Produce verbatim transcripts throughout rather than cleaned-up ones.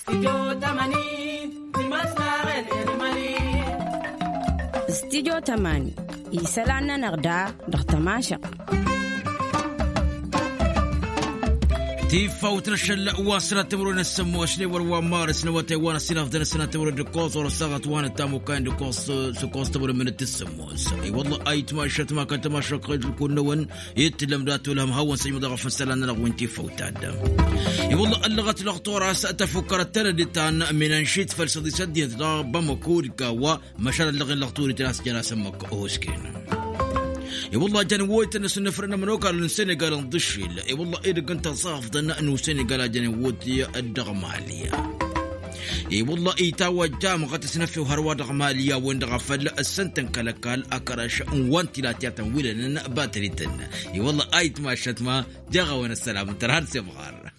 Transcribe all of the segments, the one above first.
استديو تماني يسلعنا نغدا دغتماشق تيفا وترشل واسنا تمرون السمو اشلي وروا مارس نو تايوان السنه في السنه تمر دكوس ورسغت وانا تامو كان دكوس سكوس تمر من التسمو اي والله اي تماشت ما كنت ما شق كنون يتلم ذات لهم هون سيمو ضغف سلان وانت فوتاد اي والله اللغه الاخطور ستفكر التردتان من انشيت فلسدي سدي بمكوركا ومشار اللغه الاخطور تراس جراس مك اوسكين اي والله جاني وويت الناس نفرنا منوكا للسنغال نضشيل اي والله اذا كنت صافض انه السنغال جاني ووتي الدغماليه اي والله اي توجه مغت سنفي وهروا دغماليه وين دغفل السنتن كلكال اكرش وانت لا تيتن ولا باتريتن اي والله ايت ما شتما جغا وين السلام ترى سمغار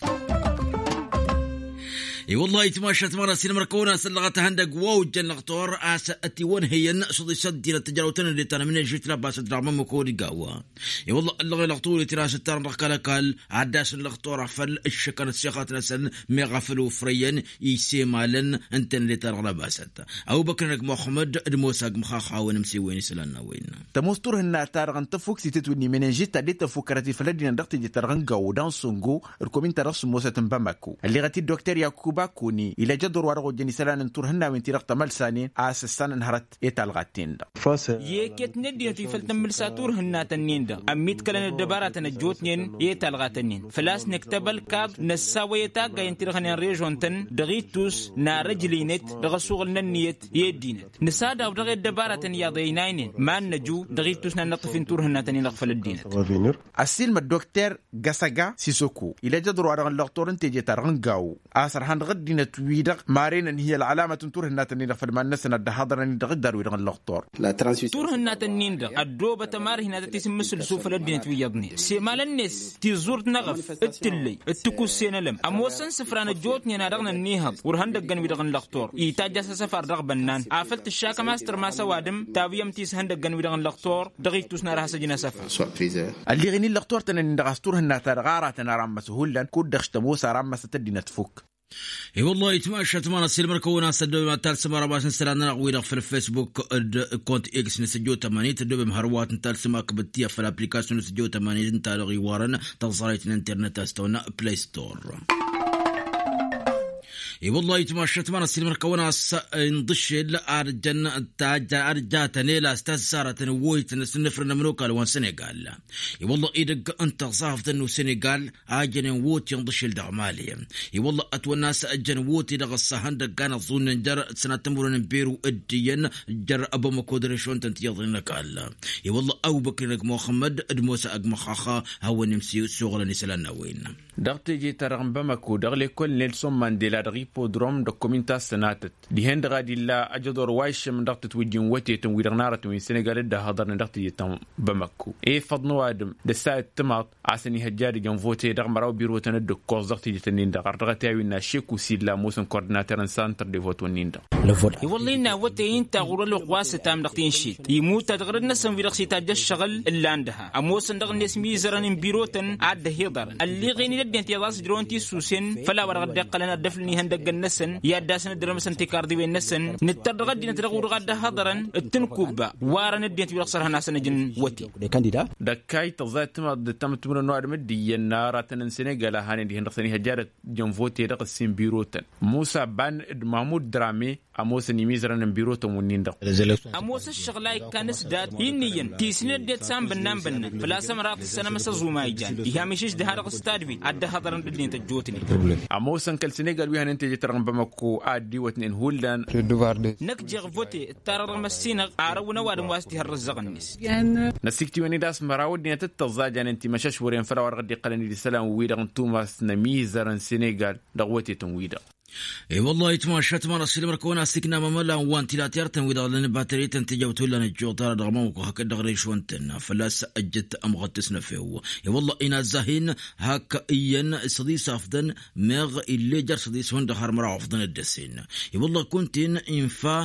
اي والله يتماشت مرة سين مركونا سلغت هندق ووجن لغطور آس أتيون هي النقصد يصدي للتجاروتين اللي تانا من الجيت لاباس دراما مكوري قاوة اي والله اللغي لغطور يتراس التارن رقالكال عداس اللغطور عفل الشكر السياقات نسل ميغفلو فريا يسيمالن انتن اللي تارغ لاباسات او بكرنك محمد الموساق مخاخا ونمسي وين سلانا وين تموستور هنا تارغن تفوك سيتتوني من الجيت تدي تفوكرتي فلدينا دقتي دي تارغن قاو دان سونغو الكومين ترس موسى تنبامكو اللي غتي الدكتور ياكوب باكوني إلى جدر ورغو جني سلان انتورهنا من تيرق تملساني آسستان انهرت إتالغاتين دا يكت ندي في فلتمل ساتور هنا تنين دا أميت كلان الدبارة نجوتنين إتالغاتنين فلاس نكتبل كاب نساويتا غاين تيرغنين ريجون تن دغيتوس نا رجلينت دغسوغل ننيت يدينت نسادا ودغي الدبارة ياضيناين ما نجو دغيتوس ننطفين تورهنا تنين لغفل الدينت السلم الدكتور غاساغا سيسوكو إلى جدر ورغو اللغطور انتجي تارغن غاو آسر هان دينا تويدق مارين هي العلامة تنتور الناتنين فلما النسنا الدهادر ان تقدر ويدغ اللقطور لا ترانسيت تور الناتنين دا الدوبة تمار هنا تسمى مسل سوف الدين تويدني سيمال الناس تزور نغف التلي التكوس سينلم اموسن سفران الجوتني نارغنا النيهب ورهن دغن ويدغ اللقطور يتاجا سفر رغبنان عفلت الشاك ماستر ما سوادم تاويم تيس هندغن ويدغ اللقطور دغيتوس نارها سجنا سفر اللي غني اللقطور تنن دغستور الناتر غارة نارم مسهولا كود دغشتموس رام ستدينا تفك اي والله يتماشى تمانا سيلمر كونا سدو ما تال سمارا باش نسلانا نغوينا في الفيسبوك كونت اكس نسجو ثمانية تدو بمهروات نتال سما كبتيه في الابليكاسيون نسجو ثمانية نتال غيوارن تغصريت الانترنت استونا بلاي ستور اي والله يتماشى تمانا سيلمر كونا نضش الارجن تاج ارجاتني لا استاذ ساره نويت نسنفرنا منوكا لوان سنغال اي والله ايدق انت صافت انه سنغال اجن ووت ينضش الدغمالي اي والله اتوناس اجن ووت دغ السهند كان ظن جر سنه تمرن بيرو اديا جر ابو مكودر شون تنت يضنك الله اي والله ابو بكر محمد ادموس اجمخاخا هو نمسي شغل نسلنا وين دغتي جي ترغم بمكو دغلي كل نيلسون مانديلا دغي بودروم دوكومنتا سناتت دي هند غادي لا اجدور وايش من دغت توجين وتي تنوير ناره وين سنغال ده هضر دغت جي بمكو اي فضنو ادم دسا تماط عسني هجاري جن فوتي دغ مراو بيرو تند كوز دغت جي تنين دغ دغتاوي نا شيكو سيلا موسن كورديناتور سانتر دي فوتو نيندا لفوت والله نا وتي انت غور له قواس تام دغتين شيت يموت دغ نسم في دغسي تاج الشغل اللي عندها اموسن دغ نسمي زرن بيروتن عاد هيدر اللي غيني دنت يواس درونتي سوسن فلا ورغ دقلنا دفلني هندق النسن يا داسن درمسن تكاردي بين النسن نتدغ دي نتدغ غدا هضرن التنكوبا وارن دينت بيخسر هنا سنجن وتي كانديدا دكاي تزات ما تم تمر نوع مدي النار تنسنغال هاني دي هندخني هجاره جون فوتي دغ سين بيروتن موسى بان محمود درامي اموس نيميزرن بيروتن ونيندا اموس الشغلاي كانس دات ينين تيسن ديت سام بنام بن فلا سمرات السنه مسزوما يجان دي هامشش ده هذا استادبي اد هضرن دين تجوتني اموس كل سنغال وي هانتي ترغم بمكو ادي وتنين هولدان نكجغ فوتي ترر مسينا عرونا وادم واستي هرزقنيس نسيكتي وني داس مراود ني تتزاجان انت مشاش ورين فلا ورغدي قلني دي سلام ويدان توماس نميزرن سنغال دغوتي تنويدا اي والله يتماشى تمارا سيلمر كونا سكنا مملا وانت لا تيرتن ويدا لنا باتري تنتجوت لنا الجوطار دغموك هكذا غريش وانتنا فلاس اجت امغتسنا فيه اي والله انا زاهين هكا اين صديس افدن مغ اللي جر صديس وند هرمرا افدن الدسين اي والله كنت انفا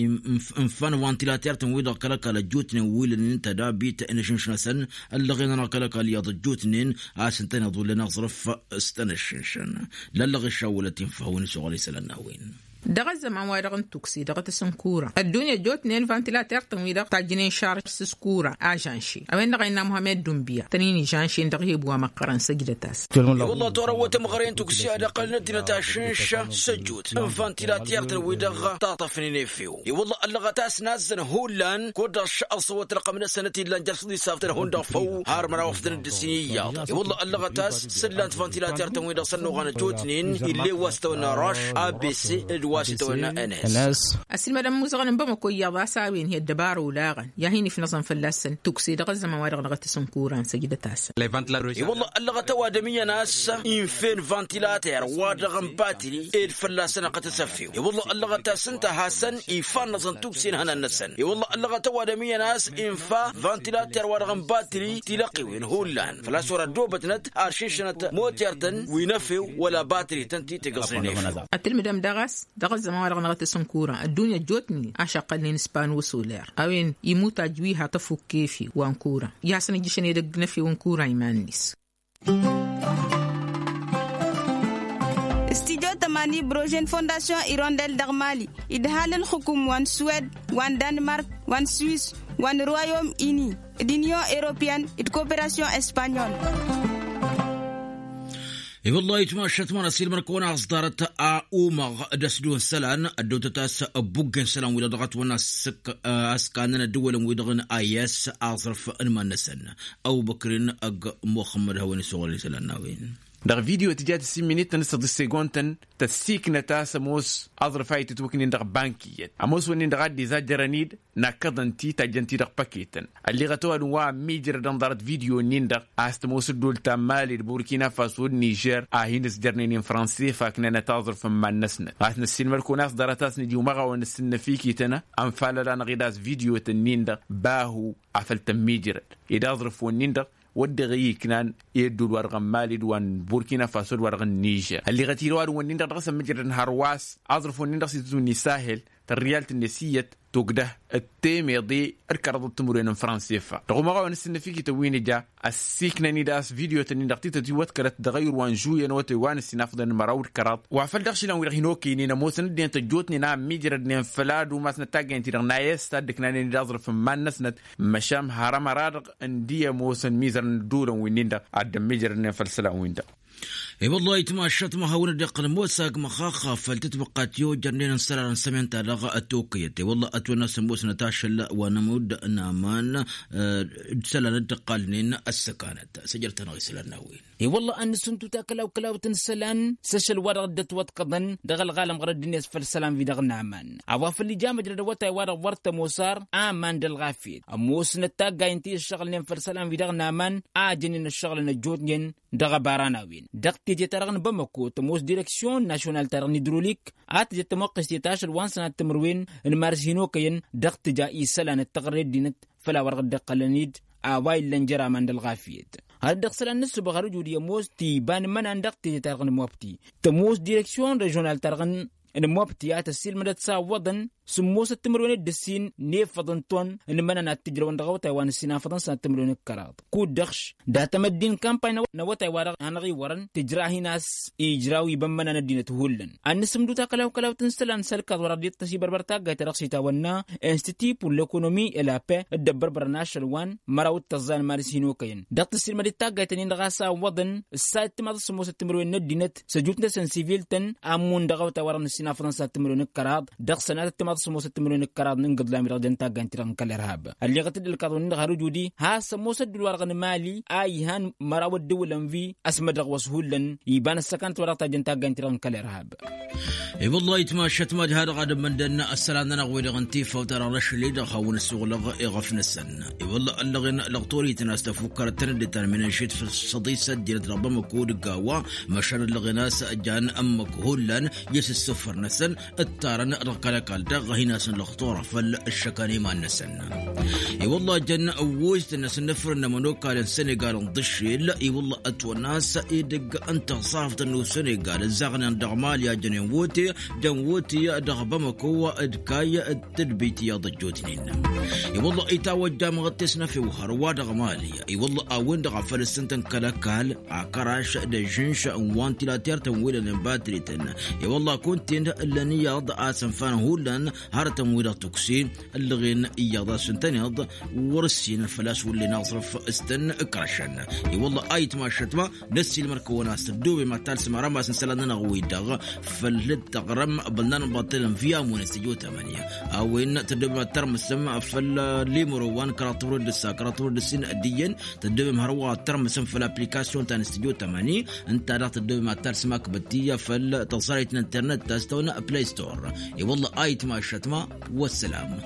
انفان وانت لا تيرتن ويدا كلك على جوتن ويل انت دا بيت انشنشنسن اللغينا كلك على جوتنين اسنتنا ظلنا ظرف استنشنشن لا لغ الشوله تنفون سوالي سلنا وين دغ الزمان وارغن توكسي دغ تسنكورا الدنيا جوت نين فانتيلاتير تنويدا تاجينين شارج سكورا اجانشي اوين دغينا محمد دمبيا تنيني جانشي دغي بوا مقرن سجدتاس والله ترى وتمغرين توكسي هذا قلنا تاشنشا سجوت فانتيلاتير تنويدا طاطفني فيو والله اللغه تاس نازن هولان كودش اصوت رقم السنه اللي جرسدي صافتر هوندا فو هار مرا وفدن الدسينيه والله اللغه تاس سلانت فانتيلاتير تنويدا صنو غانا جوتنين اللي واستونا راش ا بي سي الناس أسيل مدام موزغن بما كوي يضع ساوين هي الدبار ولاغن يهيني في نظام فلاسن توكسي دغز ما وارغ لغة سنكوران سجدة تاسا والله اللغة توادمية ناس إنفين فانتيلاتير وادغن باتري الفلاسن قد تسفيو والله اللغة تاسنتا حسن إنفان نظام توكسين هنا النسن والله اللغة توادمية ناس إنفا فانتيلاتير وادغن باتري تلاقي وين هولان فلاسورة دوبتنت أرشيشنة موتيرتن وينفيو ولا باتري تنتي تقصرين أتل مدام دغس دغز ما وارغ لغة سنكوران الدنيا جوتني عشاق الانسبان وسولار أوين يموت أجويها تفوك كيفي وانكورا يحسن يجيشن يدقنا في وانكورا يمانيس استيجو تماني بروجين فونداسيون إيروندل دغمالي إدهال الحكوم وان سويد وان دنمارك وان سويس وان رويوم إني دينيو إيروبيان إد كوبراسيون إسبانيول اي والله يتماشت ما نسيل مركونا اصدارت اوما دسدون سلان الدوتاس بوغن سلان ولا ضغط وناس اسكاننا الدول ويدغن ايس اصرف المنسن او بكرين اج محمد هوني سوالي سلان ناوين در فيديو تجات سيمينيت نصد السيغونتن تسيك نتاس موس أضرفاي تتوكنين در بانكيت أموس ونين در دي زاجرانيد ناكدن تي تاجنتي در باكيتن اللي غتوها نوا ميجر دندرت فيديو نين در أستموس الدول تامالي بوركينا فاسو نيجر آهينس جرنين فرنسي فاكنا نتاظرف من نسنة غاتنا السينما الكوناس درتاس نديو مغا ونسن فيكي تنا أنفالا لان غيداس فيديو تنين در باهو عفلت ميجر إذا أظرف ونين در ودغي كنان يدو الورغم مالي دوان بوركينا فاسو الورغم نيجر اللي غتيروا ونين در غسم مجرن هرواس أظرف ونين در سيتوني ساهل تريالت النسية توقده التيمي دي اركرض التمرين فرنسيفا رغم غاوة نسن فيكي تويني جا السيكنا نيداس فيديو تنين دقتيتا تيوات كرت دغير وان جويا نواتي وان السنافضان مراود كرات وعفل دخشي لان ويرهنوكي نينا موسن دين تجوتني نام ميجر دين فلاد وماسنا تاقين تيرغ نايستا دكنا نيدازر فمان نسنت مشام هرم رادق اندية موسن ميزر ندورا وينين دا عدم ميجر دين فلسلا وين دا اي والله يتماشت ما هون دقل موساق مخاخه فلتتبقات يو جرنين سرا سمنت لغا التوقيت والله اتونا سموس نتاشل ونمود نامان أه سلا ندقالنين السكانت سجلتنا غسلنا وين اي والله ان سنتو تاكلاو كلاو تنسلان سشل ورد وتقضن دغل غالم غرد الناس فالسلام في دغ نعمان عواف اللي جامع جرد وتا ورد ورت موسار امان دلغافيت اموس نتاقا ينتي الشغل نين فالسلام في دغ نعمان اجنين الشغل نجوتين دغ باراناوين دغ تيجي ترغن بمكو تموس ديركسيون ناشونال ترغن هيدروليك ات جت موقس تيتاشر وان سنه تمروين المارس هينوكين دغ تجا ايسلان التقريد دينت فلا ورغ دقلنيد اوايل لنجرا من دلغافيت هاد دخسلان نسو بغارو جودي موس تي بان من عندك تي ترغن موبتي تموس ديركسيون ريجونال ترغن ان موبتي اتسيل مدت سا وضن سموس التمرون الدسين نيف فضن تون ان مننا تجرون دغو تايوان السينا فضن سنة التمرون الكرات كود دخش دا تمدين كامباين نوتا وارغ هنغي ورن تجراهي ناس اجراوي بمنا ندين تهولن ان سمدو تاكلاو كلاو تنسلان سلكات ورديت تسي بربرتا غايت رقسي تاونا انستيتي بور ليكونومي الا بي الدبر برناشل وان مراوت تزان مارس هينوكين دات تسير مدتا غايت نغاسا وضن السايت تماد سموس التمرون ندينت سجوتنا سن سيفيلتن امون دغو تاورن السينا فضن سنة التمرون الكرات دخسنا تماد سموس التمرين الكراد ننقض لامي رغدين تاقان تيران كالإرهاب اللي غتد الكاظون نغارو جودي ها سموس الدولارغن مالي آي هان مراو الدولن في اسمدغ وسهولن يبان السكان تورغتا جن تاقان تيران كالإرهاب اي والله يتماشت ما جهاد غادم من دنا السلام نغوي لغنتي فوتر رشلي دخون السغلغ يغفن السن اي والله اللغن لغطوري تناس تفكر ترد ترمينيشيت في الصديسه ديال ربما كود قاوا مشان اللغناس جان امك هولن يس السفر الدغر نسن التارن رقلا قال دغ هنا سن لخطوره فالشكاني ما نسن اي والله جن اوجت الناس نفرنا منو قال السنغال نضشي لا اي والله اتو ناس يدق انت صافت انه السنغال الزغنا دغمال يا جنوتي جنوتي دغبمكو ادكاي التدبيتي يا ضجوتنين اي والله يتوجه مغتسنا في وهروا دغمالي اي والله اوين دغ فلسطين كلاكال عكراش دجنش وانتي لا تيرتم ولا باتريتن اي والله كنت لاني يض اسنفان هولن هرتم ولا توكسين اللغين يض سنتنيض ورسين الفلاس واللي نصرف استن كراشن اي والله ايت ما شتما نسي المركوناس تدوبي ما تالس مرما سنسلنا نغوي دغ فلتغرم بلنا باطل فيها مونستيو ثمانية او ان تدوبي ما ترم السم فل ليمروان كراتور دسا كراتور دسين اديا تدوبي مهروا ترم سم في الابليكاسيون تاع استديو ثمانية انت راه تدوبي ما تالس ماك بتيه فل توصيله الانترنت تاستونا بلاي ستور اي والله ايت ما شتما والسلام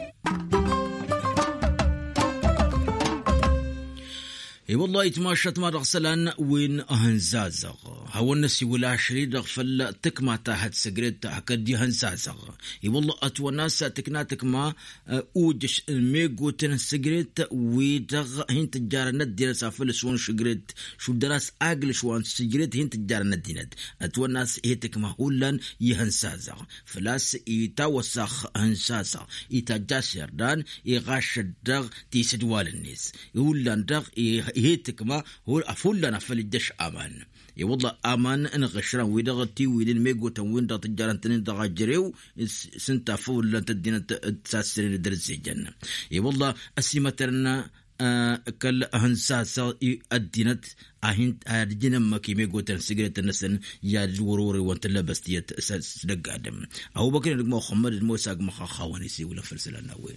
اي والله يتماشت ما رغسلان وين اهنزازغ هو الناس ولا شريد غفل تكما تحت سجريت هكدي هنزازغ اي والله اتو ناس تكناتك ما اوجش الميغو تن سجريت ويدغ هين تجار ندير سافل سون شجريت شو درس اقل شوان سجريت هين تجار ندينت اتو ناس هيتك ما هولن يهنزازغ فلاس يتوسخ هنزازغ يتجاسر دان يغاش الدغ تيسدوال الناس يولن دغ هيتك ما هو أفولنا فلدش أمان يا والله أمان أنا غشران ويدغتي ويدين ميجو تنوين دا تجارن تنين دا غجريو سنتا فولا تدين تساسرين درس الجنة يا والله أسيمترنا آه كل أهنساسا الدينت أهين أرجينا مكي ميجو تنسجرت النسن يا الوروري وانت لبستيت سدق عدم أهو بكرة نجمع محمد الموسى مخا خوانيسي ولا فلسلنا وين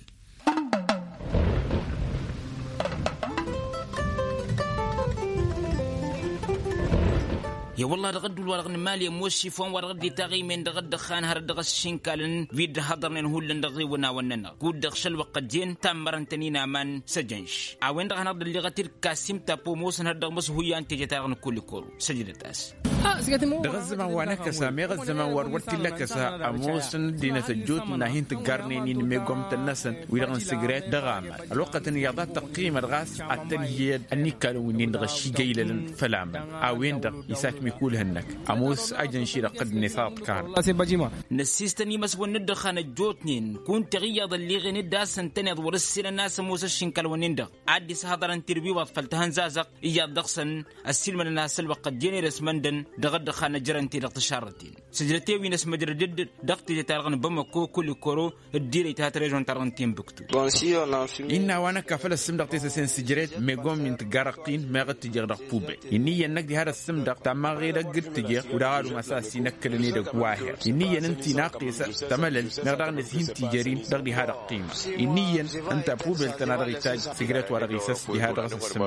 يا والله رغد الورغن مالي موشي فون ورغد تاغي من دغد خان هر دغ الشنكالن فيد هضرن هولن دغي ونا وننا قود دغشل وقدين تامرن تنينا من سجنش اوين دغ هنض اللي غتير كاسيم تابو موسن هر دغ مس هو انت جتاغن كل كورو سجدت اس دغ الزمان وانا كسا ميغ الزمان ورورتي لك سا اموسن دينة الجوت ناهين تقارنين ميغوم تنسن ويرغن سيجريت دغامل الوقت ان يضاد تقييم الغاس التنهيد النكال وين دغ الشي جيل فلامل اوين دغ يساك ميكول هنك اموس اجن شي قد نثاط كار نسيستني مسون ندخن الجوتنين كنت غيض اللي غن داسن تنض ورسل الناس موسى الشنكل ونندغ عدي سهضرن تربي وفلتهن زازق ايا دغسن السلم الناس الوقت جيني رسمندن دغد خان جرنتي دغتشارتين سجلتي وينس مدردد دغتي تارغن بمكو كل كورو الديري تاتريجون تارنتين بكتو إنا وانا كفل السم دغتي سن سجريت ميغوم من تغارقين ما غتجي دغ بوبي اني ينك دي هذا السم دغ تما غير قلت تجي ودارو مساسي نكلني دغ واحد اني انت ناقص تملل نغدغ نسين تجارين دغ دي هذا قيم اني انت بوبي تنادغ تاج سجريت ورغيسس دي هذا السم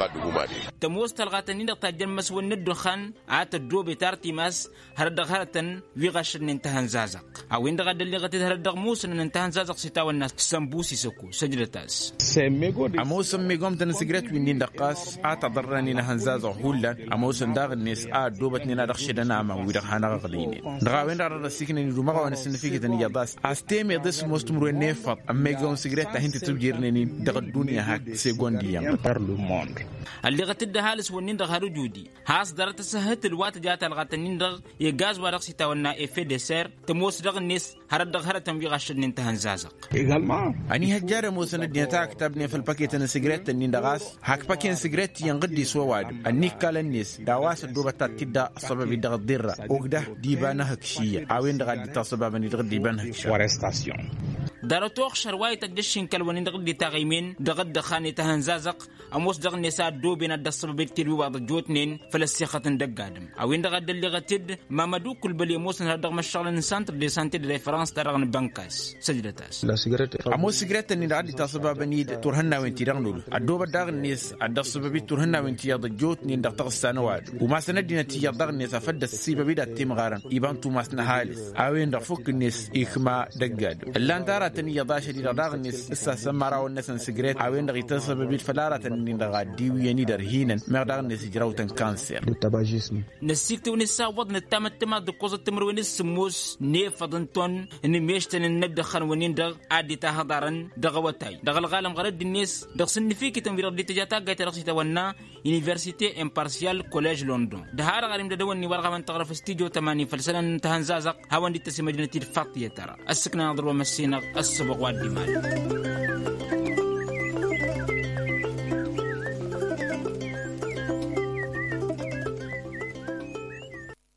تموس تلغاتني دغ تجمس وندخن عات الدوبي تارتي ماس هردغ هرتن ويغش ننتهن زازق او اندغ اللي غتي هردغ موس ننتهن زازق سيتاو الناس سمبوسي سكو سجلتاس اموس ميغوم تن سجريت وين دقاس اتضرني نهن زازق هولا اموس داغ الناس ا دوبتني نا دخشدنا ما ويدغ هنا غليني دغاوين دار سيكني دوما وانا سنفيكتني ياباس استيمي دس مستمر نيفا ميغوم سجريت هنت تجيرني دغ الدنيا هاك سيغونديام اللي غتد هالس ونين دغ هرجودي هاس درت سهت الوات جات الغتنين دغ يغاز ورق سيتاونا اف دي سير تموس دغ الناس هردغ هرتم يغشد ننتهن زازق اني هجار موسن ديتا كتبني في الباكيت سجريت نين دغاس هاك باكين سجريت ينقدي سواد اني قال الناس دواس دوبتا تدا سبب دغ الدره وغده ديبانه هكشيه اوين دغ دي سبب ني دغ ديبان هكشيه ورستاسيون دارتوخ شرواي تدشين كلون دغ دي تاغيمين دغ دخاني تهن زازق اموس دغ نسا دوبنا دسبب تلو بعض جوتنين فلسخه دغادم اوين دغ دلي غتد مامدو كل بلي موسن دغ مشغل سنتر دي سانتي دي ريفرنس ترغن بنكاس سجلتاس لا سيجريت اموس سيجريت ني دغ دي تسبب ني تورهنا وين تيرغنول ادوب دغ نيس ادسبب تورهنا وين تي دغ جوتنين دغ تغسانواد وما سندينا تي دغ نيس فد السيبه بيدا تيم غارن يبان تو ماسنا حالس اوين دغ فوك نيس اخما دغاد اللان دارت تني يضاش دي رغني اسا سمرا والناس سجريت عوين دغ يتسبب بالفلارة اني دغ ديو يعني درهينا ما دغني سجراوتن كانسر نسيكت ونسا وضن التام التما دقوز التمر ونسموس نيفضنتون اني ميشتن النبدا خان ونين دغ عادي تهضرن دغوتاي دغ الغالم غرد الناس دغ سنفيكي تنفير دي تجاتا غايت رخصي تونا يونيفرسيتي امبارسيال كوليج لندن دهار غارم ددوني ورغه من تغرف استديو ثمانين فلسنه تهنزازق هاوندي تسمى مدينه فاطيه ترى السكنه نضرب مسينا السبق والدمال